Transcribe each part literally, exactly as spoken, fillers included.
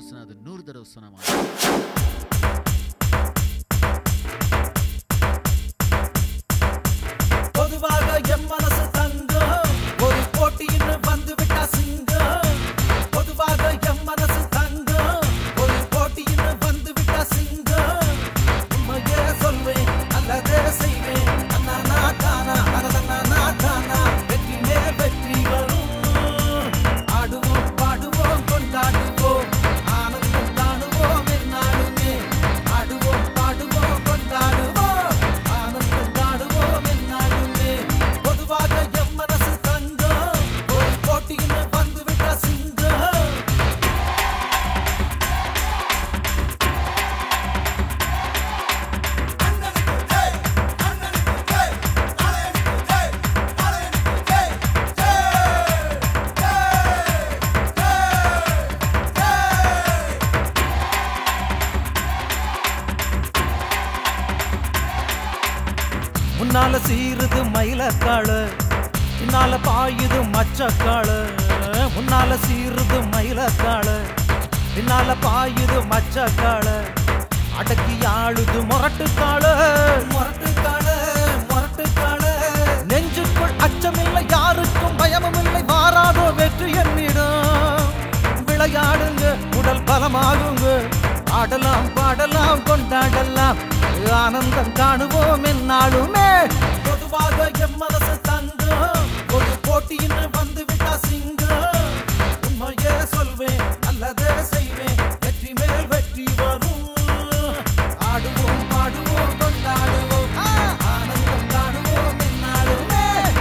சொன்னா அது நூறு தடவை சொன்னா பொதுவாக எம் மனசு தங்கம் ஒரு போட்டின்னு வந்து விட்டா சிங்கம் பொதுவாக எம் மனசு தங்கம் ஒரு போட்டின்னு வந்து விட்டா சிங்கம் உண்மையே சொல்வேன் அல்லதே செய்வேன் அண்ணா நான் தானா அனதண்ணா நான் தானா வெற்றி மேல் வெற்றி வரும் ஆடுவோம் பாடுவோம் கொண்டாடுவோம் ஆனந்தம் காணுவோம் என்னாலுமே ஆடுவோம் பாடுவோம் கொண்டாடுவோம் ஆனந்தம் காணுவோம் என்னாலுமே பொதுவாக எம் மனசு தங்கம் ஒரு போட்டின்னு வந்து விட்டா சிங்கம் முன்னால சீருது மயிலக்காளு பின்னால பாயுது மச்சக்காளு முன்னால சீருது மயிலக்காளு பின்னால பாயுது மச்சக்காளு அடக்கி ஆளுது முரட்டுக்காளு முரட்டுக்காளு முரட்டுக்காளு நெஞ்சுக்குள் அச்சமில்லை யாருக்கும் பயமும் இல்லை மாறாதோ வெற்றி என்னிடம் விளையாடுங்க உடல் பலமாகுங்க ஆடலாம் பாடலாம் கொண்டாடலாம் ஆனந்தம் காணுவோம் என்னாலுமே பொதுவாக எம் மனசு தங்கம் ஒரு போட்டின்னு வந்து விட்டா சிங்கம் உண்மையே சொல்வேன் அல்லதே செய்வேன் வெற்றி மேல் வெற்றி வரும் ஆடுவோம் பாடுவோம் கொண்டாடுவோம் ஆனந்தம் காணுவோம் என்னாலுமே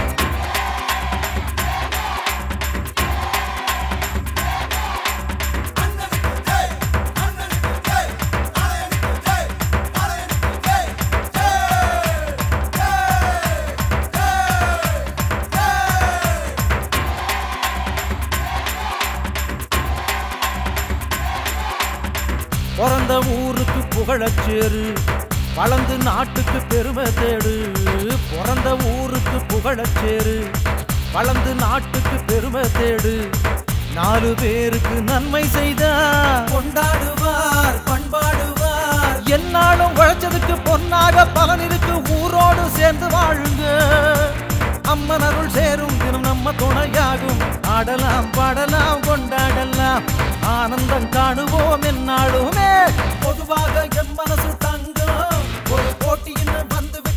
பிறந்த ஊருக்கு புகழச்சேரு வளர்ந்து நாட்டுக்கு பெருமை தேடு பிறந்த ஊருக்கு புகழச்சேரு வளர்ந்து நாட்டுக்கு பெருமை தேடு நாலு பேருக்கு நன்மை செய்தா கொண்டாடுவார் பண்பாடுவார் என்னாலும் உழைச்சதுக்கு பொன்னாக பலன் இருக்கு ஊரோடு சேர்ந்து வாழுங்க அம்மன் அருள் சேரும் தினம் நம்ம துணையாகும் ஆடலாம் பாடலாம் கொண்டாடலாம் ஆனந்தம் காணுவோம் என்னாலுமே பொதுவாக எம் மனசு தங்கம் ஒரு போட்டின்னு வந்து